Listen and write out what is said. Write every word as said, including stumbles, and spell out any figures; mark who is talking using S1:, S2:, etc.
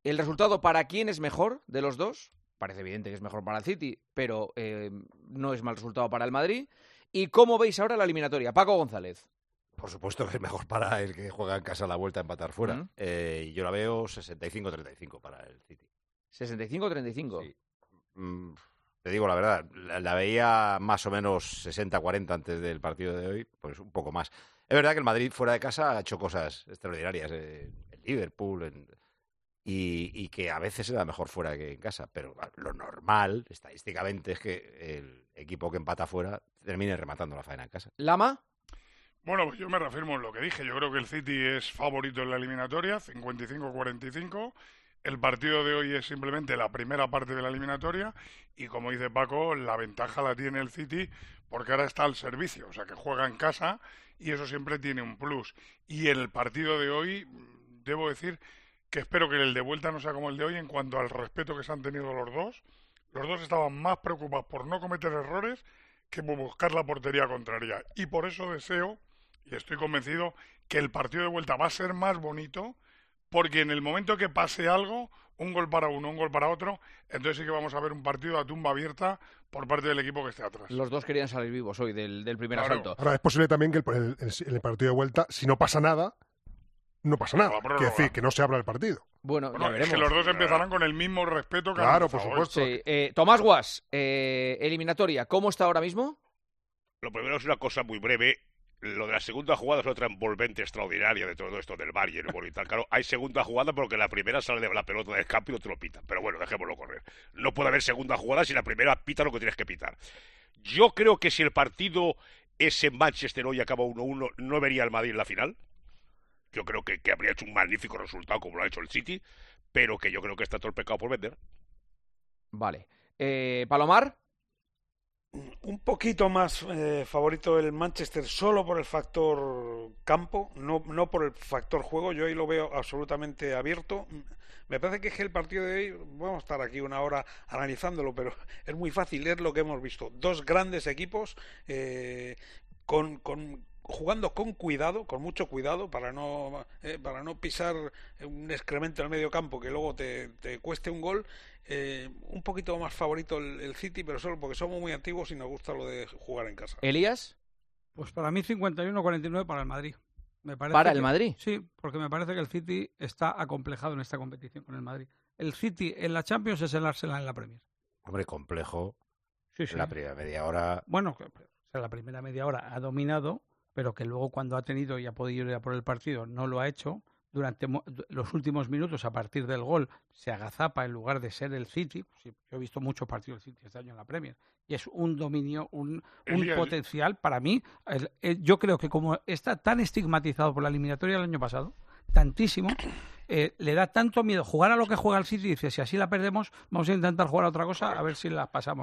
S1: ¿El resultado para quién es mejor de los dos? Parece evidente que es mejor para el City, pero eh, no es mal resultado para el Madrid. ¿Y cómo veis ahora la eliminatoria? Paco González.
S2: Por supuesto que es mejor para el que juega en casa la vuelta a empatar fuera.
S1: Uh-huh.
S2: Eh, yo la veo sesenta y cinco treinta y cinco para el City.
S1: ¿sesenta y cinco treinta y cinco?
S2: Sí. Mm, te digo la verdad, la, la veía más o menos sesenta cuarenta antes del partido de hoy, pues un poco más. Es verdad que el Madrid fuera de casa ha hecho cosas extraordinarias. Eh, el Liverpool... En, Y, y que a veces se da mejor fuera que en casa, pero lo normal, estadísticamente, es que el equipo que empata fuera termine rematando la faena en casa.
S1: ¿Lama?
S3: Bueno, pues yo me reafirmo en lo que dije. Yo creo que el City es favorito en la eliminatoria, cincuenta y cinco cuarenta y cinco. El partido de hoy es simplemente la primera parte de la eliminatoria y, como dice Paco, la ventaja la tiene el City porque ahora está al servicio, o sea que juega en casa y eso siempre tiene un plus. Y en el partido de hoy, debo decir que espero que el de vuelta no sea como el de hoy en cuanto al respeto que se han tenido los dos. Los dos estaban más preocupados por no cometer errores que por buscar la portería contraria. Y por eso deseo, y estoy convencido, que el partido de vuelta va a ser más bonito, porque en el momento que pase algo, un gol para uno, un gol para otro, entonces sí que vamos a ver un partido a tumba abierta por parte del equipo que esté atrás.
S1: Los dos querían salir vivos hoy del, del primer
S3: Claro.
S1: asalto.
S4: Ahora, es posible también que el, el, el, el partido de vuelta, si no pasa nada, no pasa nada. Quiere decir que no se abra el partido.
S1: Bueno,
S3: bueno
S1: ya veremos.
S3: Es que los dos empezarán con el mismo respeto que
S4: Claro,
S3: han
S4: por
S3: empezado
S4: supuesto.
S1: Sí. Eh, Tomás Guas, eh, eliminatoria, ¿cómo está ahora mismo?
S5: Lo primero es una cosa muy breve. Lo de la segunda jugada es otra envolvente extraordinaria de todo esto del Bayern y tal. Claro, hay segunda jugada porque la primera sale de la pelota del campo y no te lo pitan. Pero bueno, dejémoslo correr. No puede haber segunda jugada si la primera pita lo que tienes que pitar. Yo creo que si el partido es en Manchester hoy acaba uno uno, no vería al Madrid en la final. Yo creo que, que habría hecho un magnífico resultado como lo ha hecho el City, pero que yo creo que está todo el pecado por vender.
S1: Vale. Eh, ¿Palomar?
S6: Un poquito más eh, favorito el Manchester solo por el factor campo, no, no por el factor juego. Yo ahí lo veo absolutamente abierto. Me parece que es que el partido de hoy, vamos a estar aquí una hora analizándolo, pero es muy fácil, es lo que hemos visto. Dos grandes equipos eh, con... con jugando con cuidado, con mucho cuidado, para no eh, para no pisar un excremento en el medio campo que luego te, te cueste un gol. Eh, un poquito más favorito el, el City, pero solo porque somos muy antiguos y nos gusta lo de jugar en casa.
S1: ¿Elías?
S7: Pues para mí cincuenta y uno cuarenta y nueve para el Madrid. Me parece
S1: ¿Para
S7: que,
S1: el Madrid?
S7: Sí, porque me parece que el City está acomplejado en esta competición con el Madrid. El City en la Champions es el Arsenal en la Premier.
S2: Hombre, complejo.
S7: Sí, sí.
S2: En la primera media hora...
S7: Bueno, o sea, la primera media hora ha dominado, pero que luego cuando ha tenido y ha podido ir a por el partido no lo ha hecho. Durante los últimos minutos, a partir del gol, se agazapa en lugar de ser el City. Yo he visto muchos partidos del City este año en la Premier y es un dominio, un, un
S3: el,
S7: potencial para mí. El, el, yo creo que como está tan estigmatizado por la eliminatoria del año pasado, tantísimo, eh, le da tanto miedo jugar a lo que juega el City y dice, si así la perdemos, vamos a intentar jugar a otra cosa a ver si la pasamos.